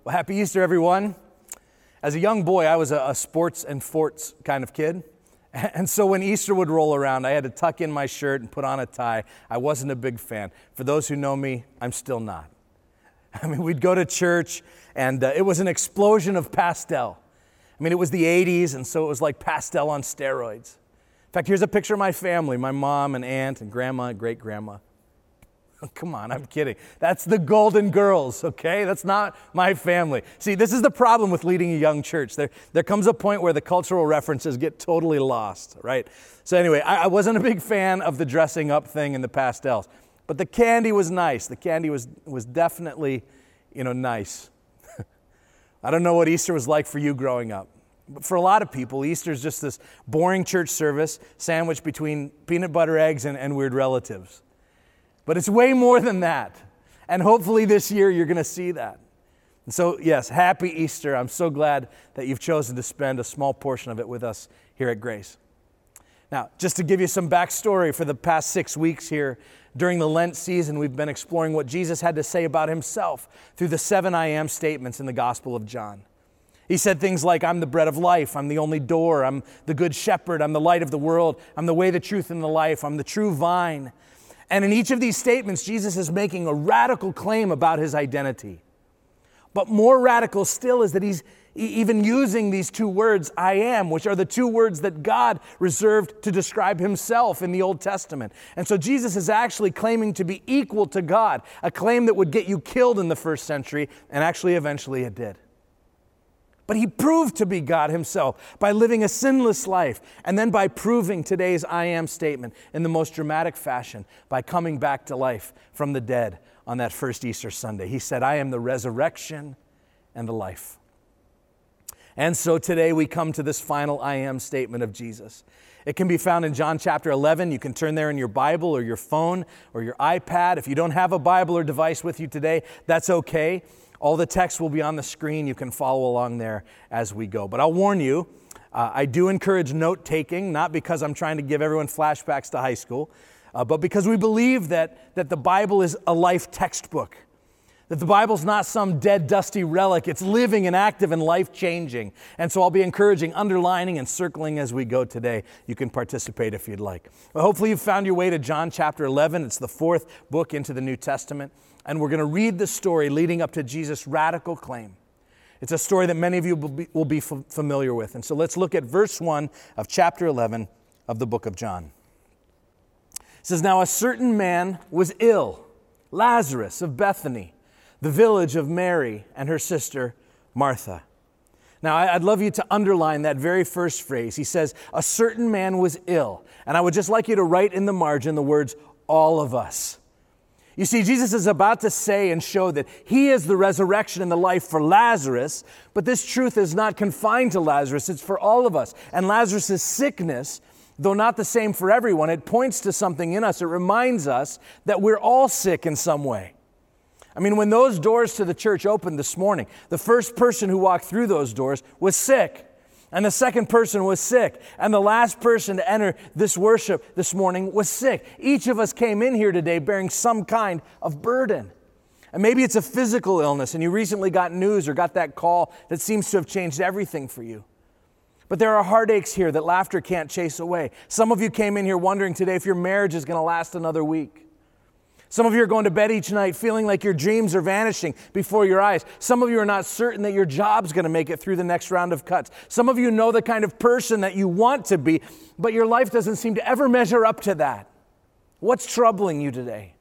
Well, happy Easter, everyone. As a young boy, I was a sports and forts kind of kid. And so when Easter would roll around, I had to tuck in my shirt and put on a tie. I wasn't a big fan. For those who know me, I'm still not. I mean, we'd go to church, and it was an explosion of pastel. I mean, it was the 80s, and so it was like pastel on steroids. In fact, here's a picture of my family, my mom and aunt and grandma and great-grandma. Come on, I'm kidding. That's the Golden Girls, okay? That's not my family. See, this is the problem with leading a young church. There comes a point where the cultural references get totally lost, right? So anyway, I wasn't a big fan of the dressing up thing and the pastels. But the candy was nice. The candy was definitely, nice. I don't know what Easter was like for you growing up. But for a lot of people, Easter is just this boring church service sandwiched between peanut butter eggs and weird relatives. But it's way more than that. And hopefully this year you're going to see that. And so, yes, happy Easter. I'm so glad that you've chosen to spend a small portion of it with us here at Grace. Now, just to give you some backstory, for the past 6 weeks here, during the Lent season, we've been exploring what Jesus had to say about himself through the 7 I am statements in the Gospel of John. He said things like, I'm the bread of life, I'm the only door, I'm the good shepherd, I'm the light of the world, I'm the way, the truth, and the life, I'm the true vine. And in each of these statements, Jesus is making a radical claim about his identity. But more radical still is that he's even using these two words, I am, which are the two words that God reserved to describe himself in the Old Testament. And so Jesus is actually claiming to be equal to God, a claim that would get you killed in the first century, and actually eventually it did. But he proved to be God himself by living a sinless life, and then by proving today's I am statement in the most dramatic fashion by coming back to life from the dead on that first Easter Sunday. He said, I am the resurrection and the life. And so today we come to this final I am statement of Jesus. It can be found in John chapter 11. You can turn there in your Bible or your phone or your iPad. If you don't have a Bible or device with you today, that's okay. All the text will be on the screen. You can follow along there as we go. But I'll warn you, I do encourage note-taking, not because I'm trying to give everyone flashbacks to high school, but because we believe that the Bible is a life textbook, that the Bible's not some dead, dusty relic. It's living and active and life-changing. And so I'll be encouraging, underlining, and circling as we go today. You can participate if you'd like. Well, hopefully you've found your way to John chapter 11. It's the fourth book into the New Testament. And we're going to read the story leading up to Jesus' radical claim. It's a story that many of you will be familiar with. And so let's look at verse 1 of chapter 11 of the book of John. It says, Now a certain man was ill, Lazarus of Bethany, the village of Mary and her sister Martha. Now, I'd love you to underline that very first phrase. He says, a certain man was ill. And I would just like you to write in the margin the words, all of us. You see, Jesus is about to say and show that he is the resurrection and the life for Lazarus, but this truth is not confined to Lazarus, it's for all of us. And Lazarus' sickness, though not the same for everyone, it points to something in us. It reminds us that we're all sick in some way. I mean, when those doors to the church opened this morning, the first person who walked through those doors was sick. And the second person was sick. And the last person to enter this worship this morning was sick. Each of us came in here today bearing some kind of burden. And maybe it's a physical illness and you recently got news or got that call that seems to have changed everything for you. But there are heartaches here that laughter can't chase away. Some of you came in here wondering today if your marriage is going to last another week. Some of you are going to bed each night feeling like your dreams are vanishing before your eyes. Some of you are not certain that your job's going to make it through the next round of cuts. Some of you know the kind of person that you want to be, but your life doesn't seem to ever measure up to that. What's troubling you today?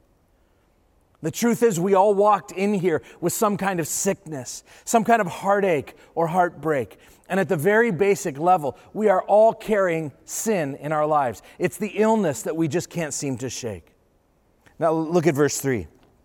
The truth is we all walked in here with some kind of sickness, some kind of heartache or heartbreak. And at the very basic level, we are all carrying sin in our lives. It's the illness that we just can't seem to shake. Now look at verse 3.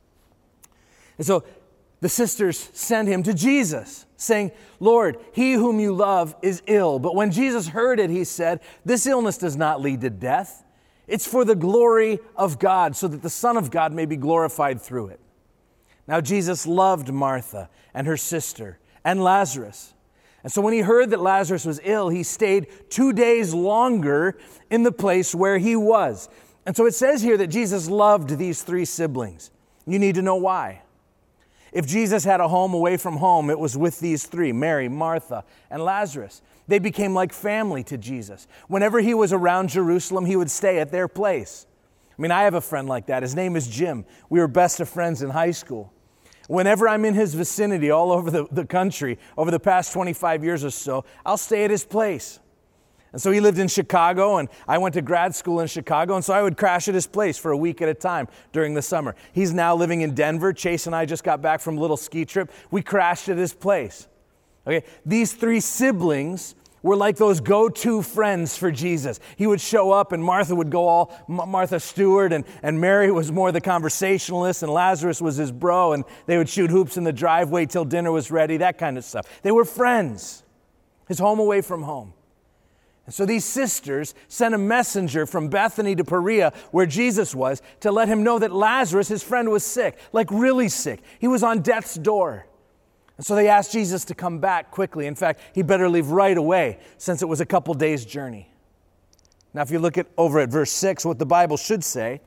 And so the sisters send him to Jesus, saying, Lord, he whom you love is ill. But when Jesus heard it, he said, this illness does not lead to death. It's for the glory of God, so that the Son of God may be glorified through it. Now Jesus loved Martha and her sister and Lazarus. And so when he heard that Lazarus was ill, he stayed 2 days longer in the place where he was. And so it says here that Jesus loved these three siblings. You need to know why. If Jesus had a home away from home, it was with these three, Mary, Martha, and Lazarus. They became like family to Jesus. Whenever he was around Jerusalem, he would stay at their place. I mean, I have a friend like that. His name is Jim. We were best of friends in high school. Whenever I'm in his vicinity all over the country, over the past 25 years or so, I'll stay at his place. And so he lived in Chicago, and I went to grad school in Chicago, and so I would crash at his place for a week at a time during the summer. He's now living in Denver. Chase and I just got back from a little ski trip. We crashed at his place. Okay, these three siblings were like those go-to friends for Jesus. He would show up, and Martha would go all Martha Stewart, and Mary was more the conversationalist, and Lazarus was his bro, and they would shoot hoops in the driveway till dinner was ready, that kind of stuff. They were friends. His home away from home. And so these sisters sent a messenger from Bethany to Perea, where Jesus was, to let him know that Lazarus, his friend, was sick, like really sick. He was on death's door. And so they asked Jesus to come back quickly. In fact, he better leave right away, since it was a couple days' journey. Now, if you look over at verse 6, what the Bible should say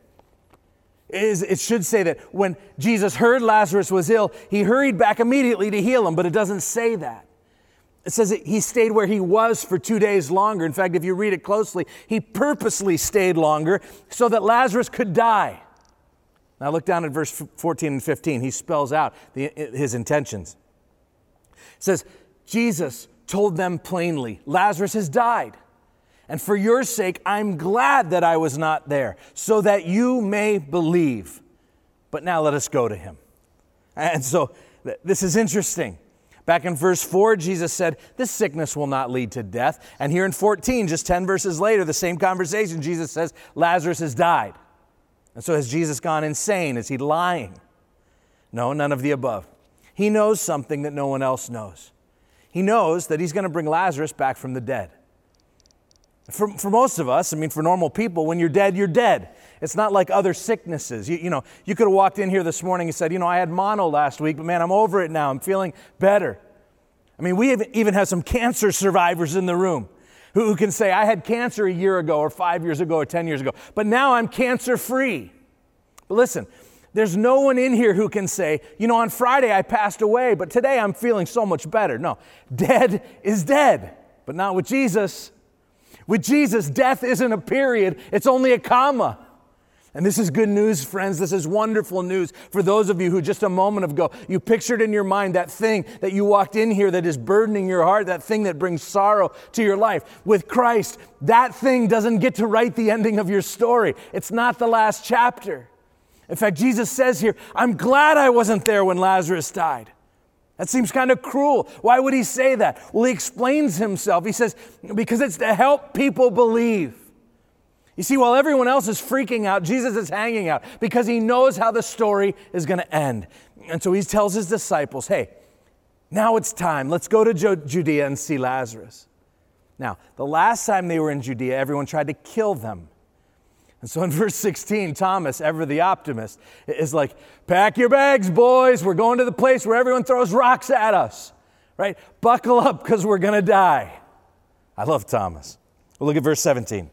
is it should say that when Jesus heard Lazarus was ill, he hurried back immediately to heal him, but it doesn't say that. It says that he stayed where he was for 2 days longer. In fact, if you read it closely, he purposely stayed longer so that Lazarus could die. Now look down at verse 14 and 15. He spells out his intentions. It says, Jesus told them plainly, Lazarus has died. And for your sake, I'm glad that I was not there, so that you may believe. But now let us go to him. And so this is interesting. Back in verse 4, Jesus said, this sickness will not lead to death. And here in 14, just 10 verses later, the same conversation, Jesus says, Lazarus has died. And so has Jesus gone insane? Is he lying? No, none of the above. He knows something that no one else knows. He knows that he's going to bring Lazarus back from the dead. For most of us, I mean, for normal people, when you're dead, you're dead. It's not like other sicknesses. You could have walked in here this morning and said, I had mono last week, but man, I'm over it now. I'm feeling better. I mean, we even have some cancer survivors in the room who can say, I had cancer a year ago or 5 years ago or 10 years ago, but now I'm cancer-free. But listen, there's no one in here who can say, on Friday I passed away, but today I'm feeling so much better. No, dead is dead, but not with Jesus. With Jesus, death isn't a period, it's only a comma. And this is good news, friends. This is wonderful news for those of you who just a moment ago, you pictured in your mind that thing that you walked in here that is burdening your heart, that thing that brings sorrow to your life. With Christ, that thing doesn't get to write the ending of your story. It's not the last chapter. In fact, Jesus says here, I'm glad I wasn't there when Lazarus died. That seems kind of cruel. Why would he say that? Well, he explains himself. He says, because it's to help people believe. You see, while everyone else is freaking out, Jesus is hanging out because he knows how the story is going to end. And so he tells his disciples, hey, now it's time. Let's go to Judea and see Lazarus. Now, the last time they were in Judea, everyone tried to kill them. And so in verse 16, Thomas, ever the optimist, is like, pack your bags, boys. We're going to the place where everyone throws rocks at us, right? Buckle up because we're going to die. I love Thomas. Well, look at verse 17.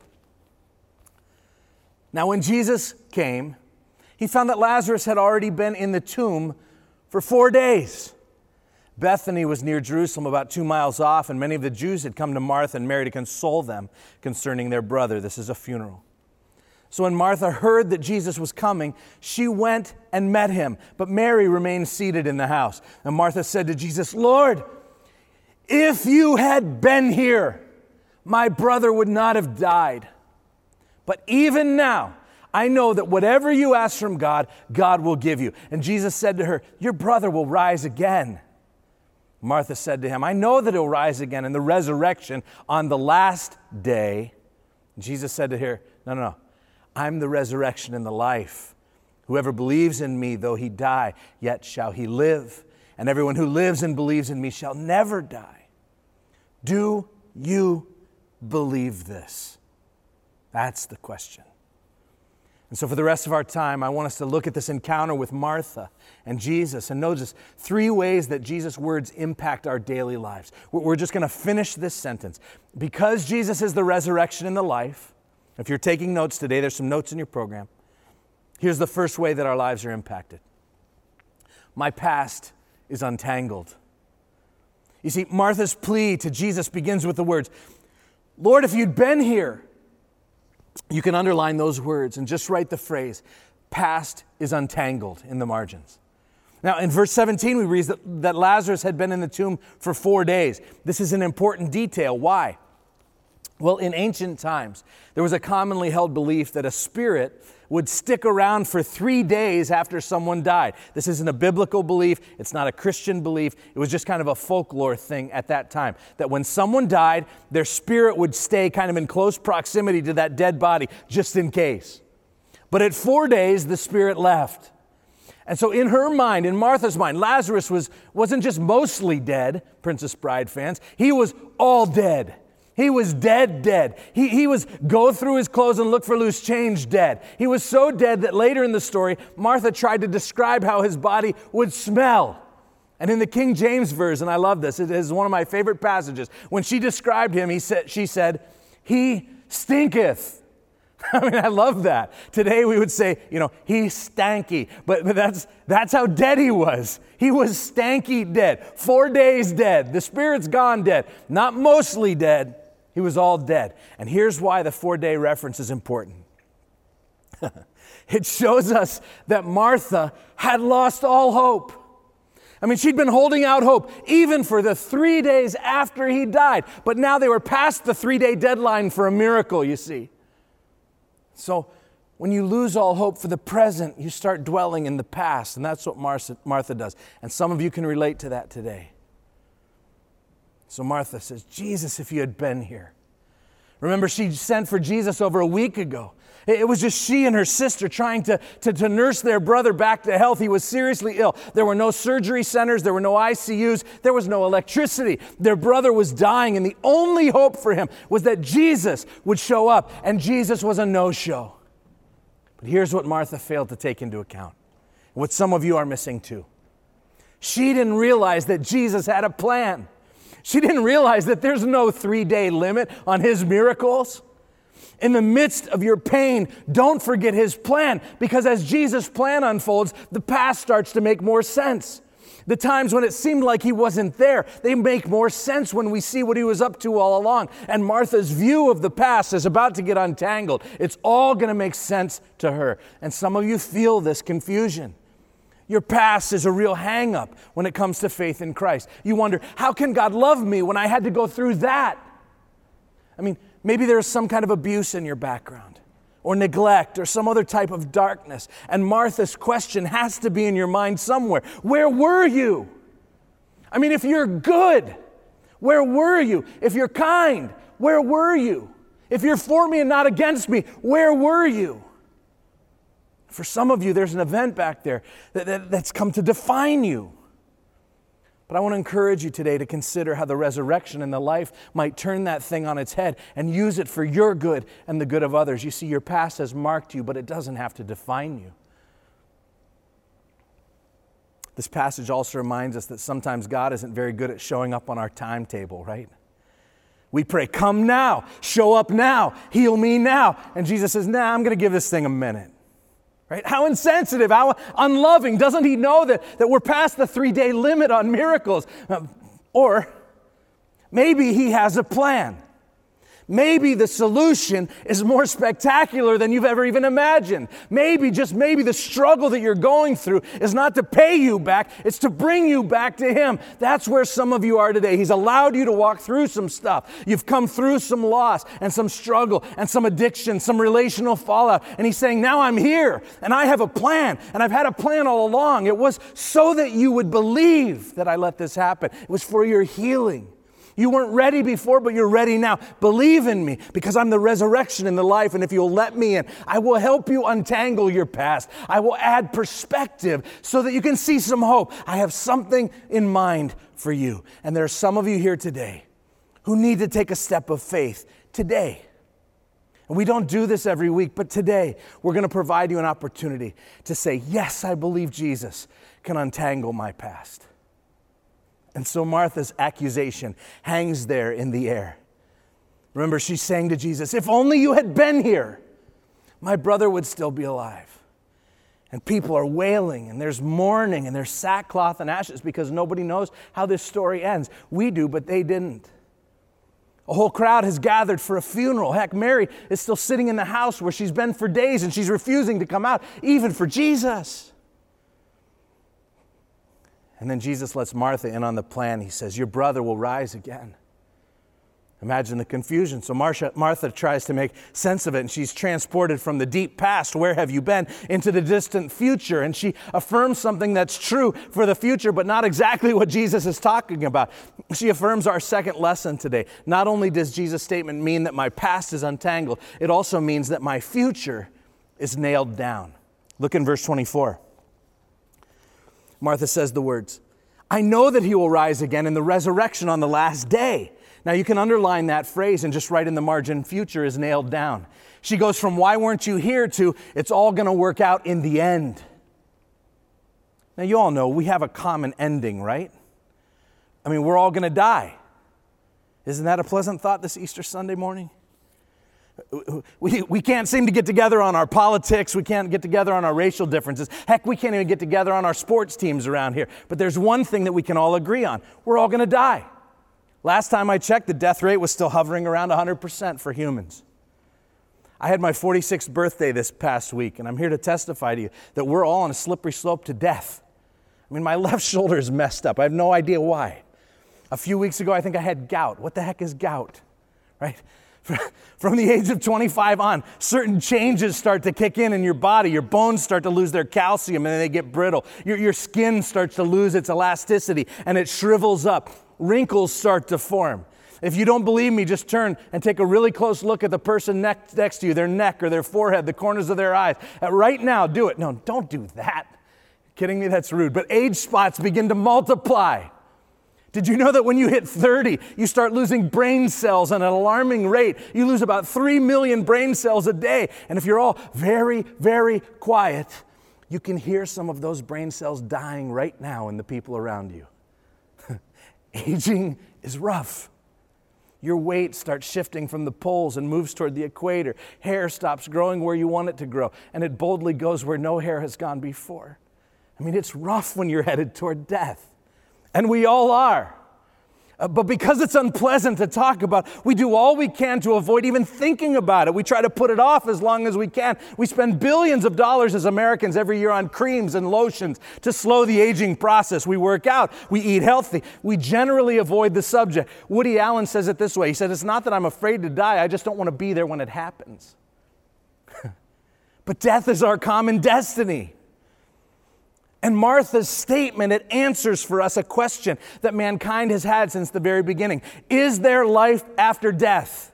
Now, when Jesus came, he found that Lazarus had already been in the tomb for 4 days. Bethany was near Jerusalem, about 2 miles off, and many of the Jews had come to Martha and Mary to console them concerning their brother. This is a funeral. So when Martha heard that Jesus was coming, she went and met him. But Mary remained seated in the house. And Martha said to Jesus, Lord, if you had been here, my brother would not have died. But even now, I know that whatever you ask from God, God will give you. And Jesus said to her, your brother will rise again. Martha said to him, I know that he'll rise again in the resurrection on the last day. Jesus said to her, no. I'm the resurrection and the life. Whoever believes in me, though he die, yet shall he live. And everyone who lives and believes in me shall never die. Do you believe this? That's the question. And so for the rest of our time, I want us to look at this encounter with Martha and Jesus and notice 3 ways that Jesus' words impact our daily lives. We're just going to finish this sentence. Because Jesus is the resurrection and the life, if you're taking notes today, there's some notes in your program. Here's the first way that our lives are impacted. My past is untangled. You see, Martha's plea to Jesus begins with the words, Lord, if you'd been here. You can underline those words and just write the phrase, past is untangled, in the margins. Now, in verse 17, we read that Lazarus had been in the tomb for 4 days. This is an important detail. Why? Well, in ancient times, there was a commonly held belief that a spirit would stick around for 3 days after someone died. This isn't a biblical belief. It's not a Christian belief. It was just kind of a folklore thing at that time, that when someone died, their spirit would stay kind of in close proximity to that dead body, just in case. But at 4 days, the spirit left. And so in her mind, in Martha's mind, Lazarus wasn't just mostly dead, Princess Bride fans. He was all dead. He was dead. He was go through his clothes and look for loose change dead. He was so dead that later in the story, Martha tried to describe how his body would smell. And in the King James Version, I love this. It is one of my favorite passages. When she described him, she said, he stinketh. I mean, I love that. Today we would say, he's stanky. But that's how dead he was. He was stanky dead. 4 days dead. The spirit's gone dead. Not mostly dead. He was all dead. And here's why the 4-day reference is important. It shows us that Martha had lost all hope. I mean, she'd been holding out hope even for the 3 days after he died. But now they were past the 3-day deadline for a miracle, you see. So when you lose all hope for the present, you start dwelling in the past. And that's what Martha does. And some of you can relate to that today. So Martha says, Jesus, if you had been here. Remember, she sent for Jesus over a week ago. It was just she and her sister trying to nurse their brother back to health. He was seriously ill. There were no surgery centers. There were no ICUs. There was no electricity. Their brother was dying, and the only hope for him was that Jesus would show up, and Jesus was a no-show. But here's what Martha failed to take into account, what some of you are missing too. She didn't realize that Jesus had a plan. She didn't realize that there's no 3-day limit on his miracles. In the midst of your pain, don't forget his plan, because as Jesus' plan unfolds, the past starts to make more sense. The times when it seemed like he wasn't there, they make more sense when we see what he was up to all along. And Martha's view of the past is about to get untangled. It's all going to make sense to her. And some of you feel this confusion. Your past is a real hang-up when it comes to faith in Christ. You wonder, how can God love me when I had to go through that? I mean, maybe there's some kind of abuse in your background, or neglect, or some other type of darkness. And Martha's question has to be in your mind somewhere. Where were you? I mean, if you're good, where were you? If you're kind, where were you? If you're for me and not against me, where were you? For some of you, there's an event back there that's come to define you. But I want to encourage you today to consider how the resurrection and the life might turn that thing on its head and use it for your good and the good of others. You see, your past has marked you, but it doesn't have to define you. This passage also reminds us that sometimes God isn't very good at showing up on our timetable, right? We pray, come now, show up now, heal me now. And Jesus says, I'm going to give this thing a minute. Right? How insensitive, how unloving. Doesn't he know that we're past the 3-day limit on miracles? Or maybe he has a plan. Maybe the solution is more spectacular than you've ever even imagined. Maybe, just maybe, the struggle that you're going through is not to pay you back, it's to bring you back to him. That's where some of you are today. He's allowed you to walk through some stuff. You've come through some loss and some struggle and some addiction, some relational fallout. And he's saying, now I'm here and I have a plan. And I've had a plan all along. It was so that you would believe that I let this happen. It was for your healing. You weren't ready before, but you're ready now. Believe in me, because I'm the resurrection and the life, and if you'll let me in, I will help you untangle your past. I will add perspective so that you can see some hope. I have something in mind for you. And there are some of you here today who need to take a step of faith today. And we don't do this every week, but today we're going to provide you an opportunity to say, yes, I believe Jesus can untangle my past. And so Martha's accusation hangs there in the air. Remember, she's saying to Jesus, if only you had been here, my brother would still be alive. And people are wailing, and there's mourning, and there's sackcloth and ashes because nobody knows how this story ends. We do, but they didn't. A whole crowd has gathered for a funeral. Heck, Mary is still sitting in the house where she's been for days, and she's refusing to come out, even for Jesus. And then Jesus lets Martha in on the plan. He says, your brother will rise again. Imagine the confusion. So Martha tries to make sense of it, and she's transported from the deep past, where have you been, into the distant future. And she affirms something that's true for the future, but not exactly what Jesus is talking about. She affirms our second lesson today. Not only does Jesus' statement mean that my past is untangled, it also means that my future is nailed down. Look in verse 24. Martha says the words, I know that he will rise again in the resurrection on the last day. Now you can underline that phrase and just write in the margin, future is nailed down. She goes from why weren't you here to it's all going to work out in the end. Now you all know we have a common ending, right? I mean, we're all going to die. Isn't that a pleasant thought this Easter Sunday morning? We can't seem to get together on our politics. We can't get together on our racial differences. Heck, we can't even get together on our sports teams around here. But there's one thing that we can all agree on. We're all going to die. Last time I checked, the death rate was still hovering around 100% for humans. I had my 46th birthday this past week, and I'm here to testify to you that we're all on a slippery slope to death. I mean, my left shoulder is messed up. I have no idea why. A few weeks ago, I think I had gout. What the heck is gout? Right? From the age of 25 on, certain changes start to kick in your body. Your bones start to lose their calcium, and then they get brittle. Your skin starts to lose its elasticity, and it shrivels up. Wrinkles start to form. If you don't believe me, just turn and take a really close look at the person next to you, their neck or their forehead, the corners of their eyes. Right now, do it. No, don't do that. You're kidding me? That's rude. But age spots begin to multiply. Did you know that when you hit 30, you start losing brain cells at an alarming rate? You lose about 3 million brain cells a day. And if you're all very, very quiet, you can hear some of those brain cells dying right now in the people around you. Aging is rough. Your weight starts shifting from the poles and moves toward the equator. Hair stops growing where you want it to grow, and it boldly goes where no hair has gone before. I mean, it's rough when you're headed toward death, and we all are. But because it's unpleasant to talk about, we do all we can to avoid even thinking about it. We try to put it off as long as we can. We spend billions of dollars as Americans every year on creams and lotions to slow the aging process. We work out. We eat healthy. We generally avoid the subject. Woody Allen says it this way. He said, it's not that I'm afraid to die. I just don't want to be there when it happens. But death is our common destiny. And Martha's statement, it answers for us a question that mankind has had since the very beginning. Is there life after death?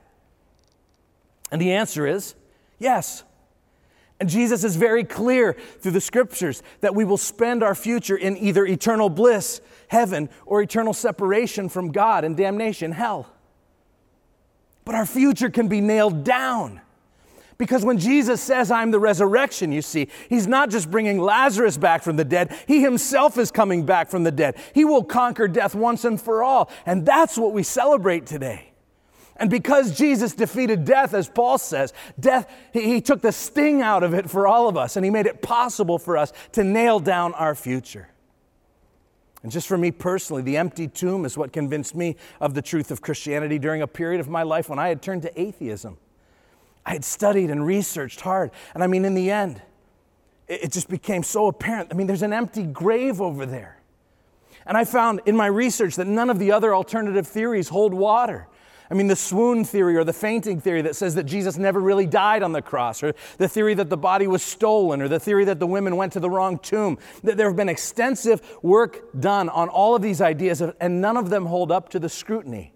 And the answer is yes. And Jesus is very clear through the scriptures that we will spend our future in either eternal bliss, heaven, or eternal separation from God and damnation, hell. But our future can be nailed down. Because when Jesus says, I'm the resurrection, you see, he's not just bringing Lazarus back from the dead. He himself is coming back from the dead. He will conquer death once and for all. And that's what we celebrate today. And because Jesus defeated death, as Paul says, death, he took the sting out of it for all of us. And he made it possible for us to nail down our future. And just for me personally, the empty tomb is what convinced me of the truth of Christianity during a period of my life when I had turned to atheism. I had studied and researched hard. And I mean, in the end, it just became so apparent. I mean, there's an empty grave over there. And I found in my research that none of the other alternative theories hold water. I mean, the swoon theory or the fainting theory that says that Jesus never really died on the cross, or the theory that the body was stolen, or the theory that the women went to the wrong tomb. There have been extensive work done on all of these ideas, and none of them hold up to the scrutiny.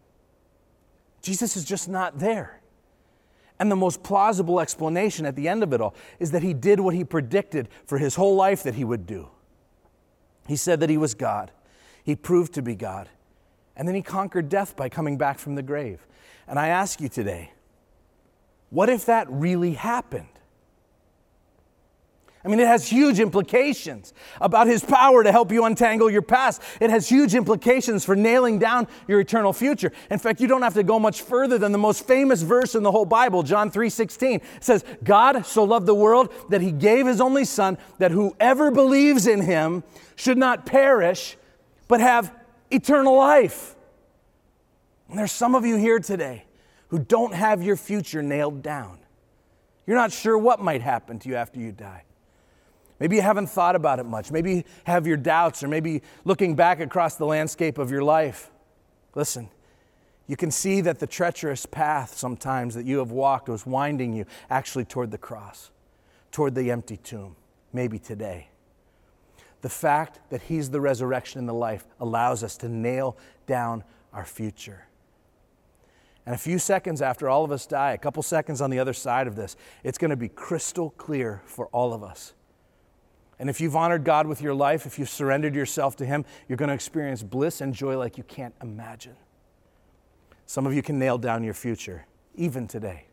Jesus is just not there. And the most plausible explanation at the end of it all is that he did what he predicted for his whole life that he would do. He said that he was God. He proved to be God. And then he conquered death by coming back from the grave. And I ask you today, what if that really happened? I mean, it has huge implications about his power to help you untangle your past. It has huge implications for nailing down your eternal future. In fact, you don't have to go much further than the most famous verse in the whole Bible, John 3:16. It says, God so loved the world that he gave his only son, that whoever believes in him should not perish, but have eternal life. And there's some of you here today who don't have your future nailed down. You're not sure what might happen to you after you die. Maybe you haven't thought about it much. Maybe you have your doubts, or maybe looking back across the landscape of your life. Listen, you can see that the treacherous path sometimes that you have walked was winding you actually toward the cross, toward the empty tomb, maybe today. The fact that he's the resurrection and the life allows us to nail down our future. And a few seconds after all of us die, a couple seconds on the other side of this, it's going to be crystal clear for all of us. And if you've honored God with your life, if you've surrendered yourself to him, you're going to experience bliss and joy like you can't imagine. Some of you can nail down your future, even today.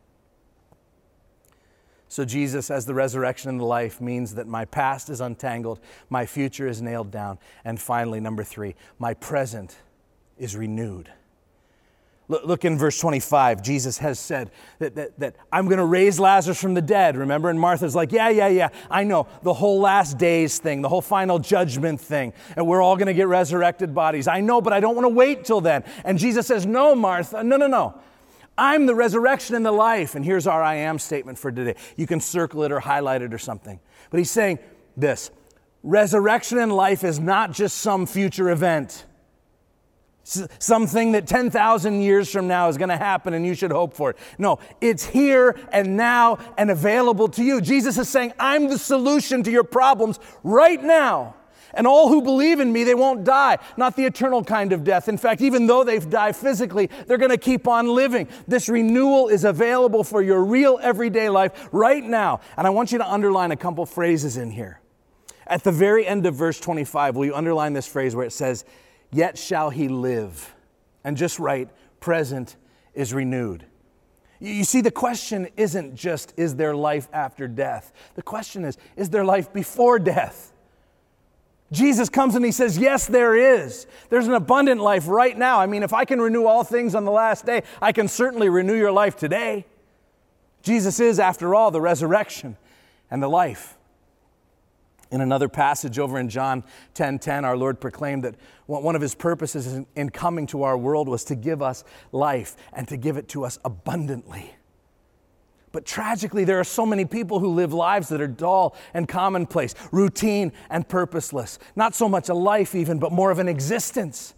So Jesus, as the resurrection and the life, means that my past is untangled, my future is nailed down, and finally, number 3, my present is renewed. Look in verse 25. Jesus has said that I'm going to raise Lazarus from the dead. Remember? And Martha's like, yeah. I know. The whole last days thing, the whole final judgment thing. And we're all going to get resurrected bodies. I know, but I don't want to wait till then. And Jesus says, no, Martha, no. I'm the resurrection and the life. And here's our I am statement for today. You can circle it or highlight it or something. But he's saying this: resurrection and life is not just some future event. Something that 10,000 years from now is going to happen and you should hope for it. No, it's here and now and available to you. Jesus is saying, I'm the solution to your problems right now. And all who believe in me, they won't die. Not the eternal kind of death. In fact, even though they've died physically, they're going to keep on living. This renewal is available for your real everyday life right now. And I want you to underline a couple phrases in here. At the very end of verse 25, will you underline this phrase where it says, yet shall he live? And just write, present is renewed. You see, the question isn't just, is there life after death? The question is there life before death? Jesus comes and he says, yes, there is. There's an abundant life right now. I mean, if I can renew all things on the last day, I can certainly renew your life today. Jesus is, after all, the resurrection and the life. In another passage over in John 10:10, our Lord proclaimed that one of his purposes in coming to our world was to give us life and to give it to us abundantly. But tragically, there are so many people who live lives that are dull and commonplace, routine and purposeless. Not so much a life even, but more of an existence.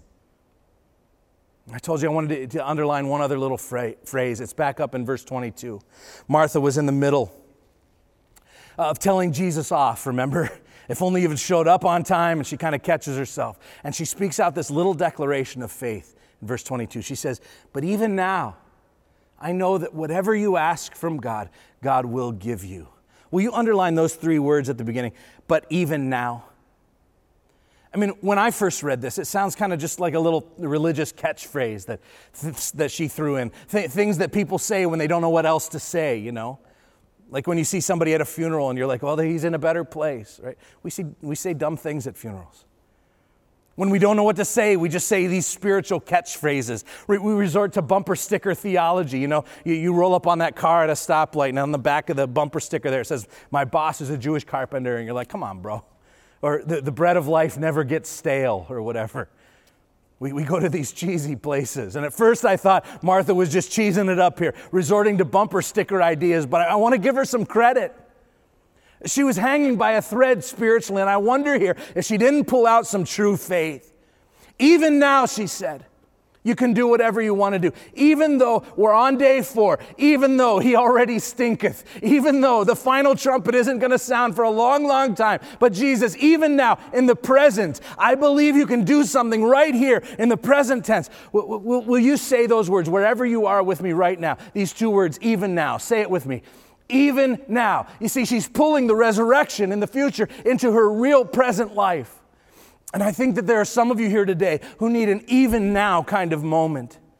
I told you I wanted to underline one other little phrase. It's back up in verse 22. Martha was in the middle of telling Jesus off, remember? If only he had showed up on time, and she kind of catches herself. And she speaks out this little declaration of faith in verse 22. She says, but even now, I know that whatever you ask from God, God will give you. Will you underline those 3 words at the beginning? But even now. I mean, when I first read this, it sounds kind of just like a little religious catchphrase that she threw in. Things that people say when they don't know what else to say, you know. Like when you see somebody at a funeral and you're like, well, he's in a better place, right? We say dumb things at funerals. When we don't know what to say, we just say these spiritual catchphrases. We resort to bumper sticker theology. You know, you roll up on that car at a stoplight, and on the back of the bumper sticker there it says, my boss is a Jewish carpenter, and you're like, come on, bro. Or the bread of life never gets stale, or whatever. We go to these cheesy places. And at first I thought Martha was just cheesing it up here, resorting to bumper sticker ideas, but I want to give her some credit. She was hanging by a thread spiritually, and I wonder here if she didn't pull out some true faith. Even now, she said, you can do whatever you want to do. Even though we're on day 4, even though he already stinketh, even though the final trumpet isn't going to sound for a long, long time. But Jesus, even now, in the present, I believe you can do something right here in the present tense. Will you say those words wherever you are with me right now? These 2 words, even now. Say it with me. Even now. You see, she's pulling the resurrection in the future into her real present life. And I think that there are some of you here today who need an even now kind of moment.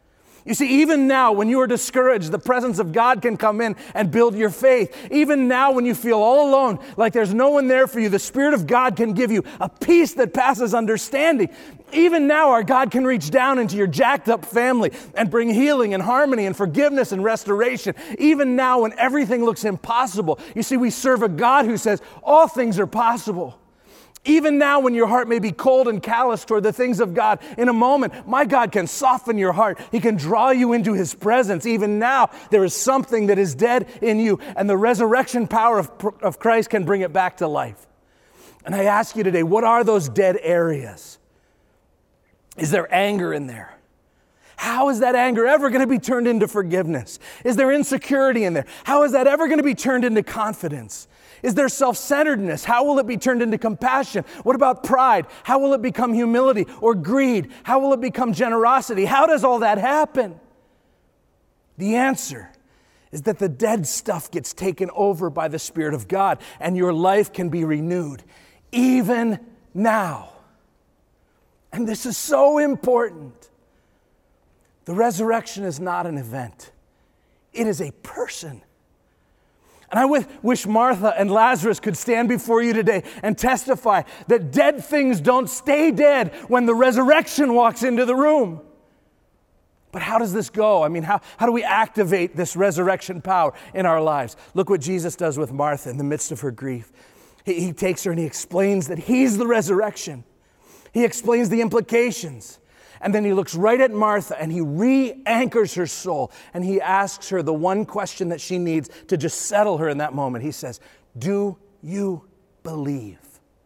You see, even now when you are discouraged, the presence of God can come in and build your faith. Even now when you feel all alone, like there's no one there for you, the Spirit of God can give you a peace that passes understanding. Even now our God can reach down into your jacked up family and bring healing and harmony and forgiveness and restoration. Even now when everything looks impossible, you see, we serve a God who says all things are possible. Even now when your heart may be cold and callous toward the things of God, in a moment, my God can soften your heart. He can draw you into His presence. Even now, there is something that is dead in you, and the resurrection power of Christ can bring it back to life. And I ask you today, what are those dead areas? Is there anger in there? How is that anger ever going to be turned into forgiveness? Is there insecurity in there? How is that ever going to be turned into confidence? Is there self-centeredness? How will it be turned into compassion? What about pride? How will it become humility or greed? How will it become generosity? How does all that happen? The answer is that the dead stuff gets taken over by the Spirit of God, and your life can be renewed, even now. And this is so important. The resurrection is not an event. It is a person. And I wish Martha and Lazarus could stand before you today and testify that dead things don't stay dead when the resurrection walks into the room. But how does this go? I mean, how do we activate this resurrection power in our lives? Look what Jesus does with Martha in the midst of her grief. He takes her and He explains that He's the resurrection. He explains the implications. And then He looks right at Martha and He re-anchors her soul. And He asks her the one question that she needs to just settle her in that moment. He says, do you believe?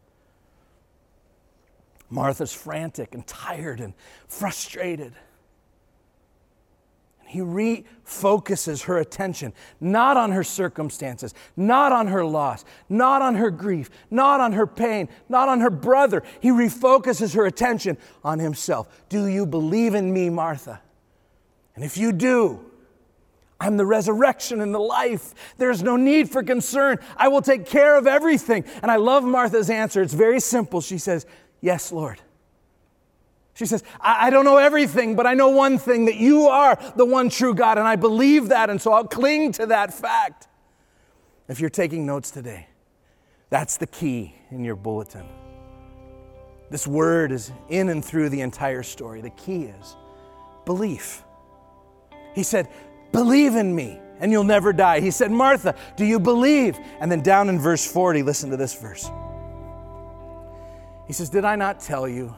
Martha's frantic and tired and frustrated. He refocuses her attention, not on her circumstances, not on her loss, not on her grief, not on her pain, not on her brother. He refocuses her attention on Himself. Do you believe in me, Martha? And if you do, I'm the resurrection and the life. There's no need for concern. I will take care of everything. And I love Martha's answer. It's very simple. She says, yes, Lord. She says, I don't know everything, but I know one thing, that you are the one true God, and I believe that, and so I'll cling to that fact. If you're taking notes today, that's the key in your bulletin. This word is in and through the entire story. The key is belief. He said, believe in me, and you'll never die. He said, Martha, do you believe? And then down in verse 40, listen to this verse. He says, did I not tell you,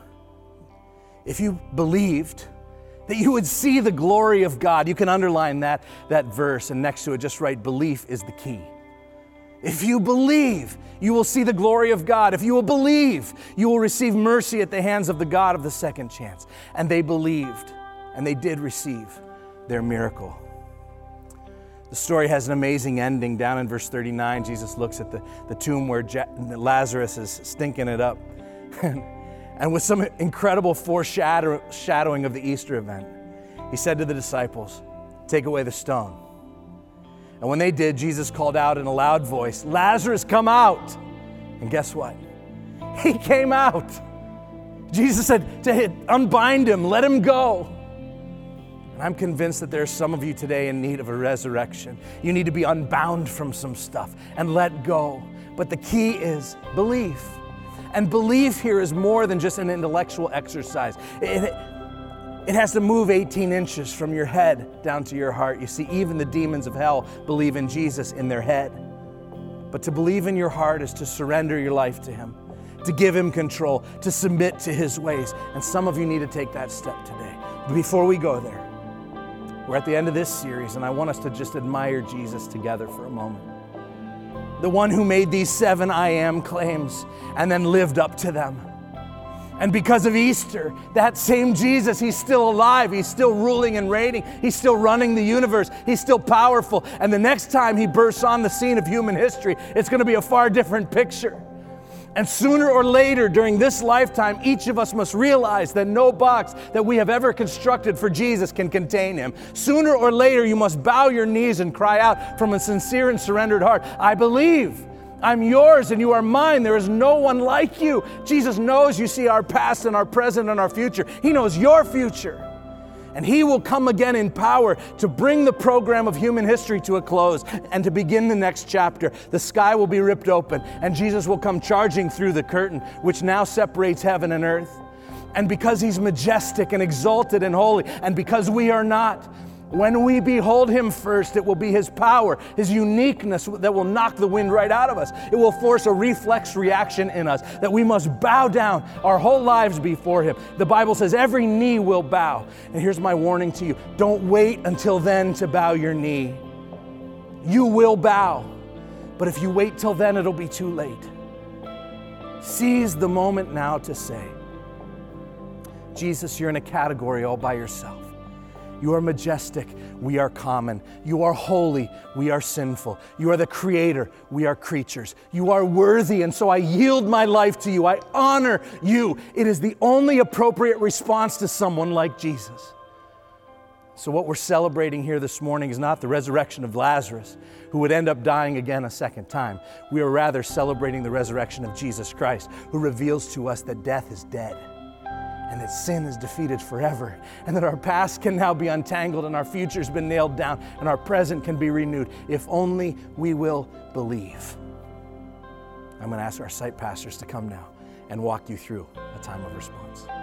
if you believed, that you would see the glory of God? You can underline that verse, and next to it just write, belief is the key. If you believe, you will see the glory of God. If you will believe, you will receive mercy at the hands of the God of the second chance. And they believed, and they did receive their miracle. The story has an amazing ending. Down in verse 39, Jesus looks at the tomb where Lazarus is stinking it up. And with some incredible foreshadowing of the Easter event, He said to the disciples, take away the stone. And when they did, Jesus called out in a loud voice, Lazarus, come out. And guess what? He came out. Jesus said to unbind him, let him go. And I'm convinced that there's some of you today in need of a resurrection. You need to be unbound from some stuff and let go. But the key is belief. And belief here is more than just an intellectual exercise. It has to move 18 inches from your head down to your heart. You see, even the demons of hell believe in Jesus in their head. But to believe in your heart is to surrender your life to Him, to give Him control, to submit to His ways. And some of you need to take that step today. But before we go there, we're at the end of this series, and I want us to just admire Jesus together for a moment. The one who made these 7 I am claims and then lived up to them. And because of Easter, that same Jesus, He's still alive. He's still ruling and reigning. He's still running the universe. He's still powerful. And the next time He bursts on the scene of human history, it's going to be a far different picture. And sooner or later during this lifetime, each of us must realize that no box that we have ever constructed for Jesus can contain Him. Sooner or later, you must bow your knees and cry out from a sincere and surrendered heart, I believe. I'm yours and you are mine. There is no one like you. Jesus knows, you see, our past and our present and our future. He knows your future. And he will come again in power to bring the program of human history to a close and to begin the next chapter. The sky will be ripped open, and Jesus will come charging through the curtain, which now separates heaven and earth. And because he's majestic and exalted and holy, and because we are not, when we behold him first, it will be his power, his uniqueness that will knock the wind right out of us. It will force a reflex reaction in us that we must bow down our whole lives before him. The Bible says every knee will bow. And here's my warning to you. Don't wait until then to bow your knee. You will bow. But if you wait till then, it'll be too late. Seize the moment now to say, Jesus, you're in a category all by yourself. You are majestic, we are common. You are holy, we are sinful. You are the creator, we are creatures. You are worthy, and so I yield my life to you. I honor you. It is the only appropriate response to someone like Jesus. So what we're celebrating here this morning is not the resurrection of Lazarus, who would end up dying again a second time. We are rather celebrating the resurrection of Jesus Christ, who reveals to us that death is dead, and that sin is defeated forever, and that our past can now be untangled, and our future's been nailed down, and our present can be renewed, if only we will believe. I'm going to ask our site pastors to come now and walk you through a time of response.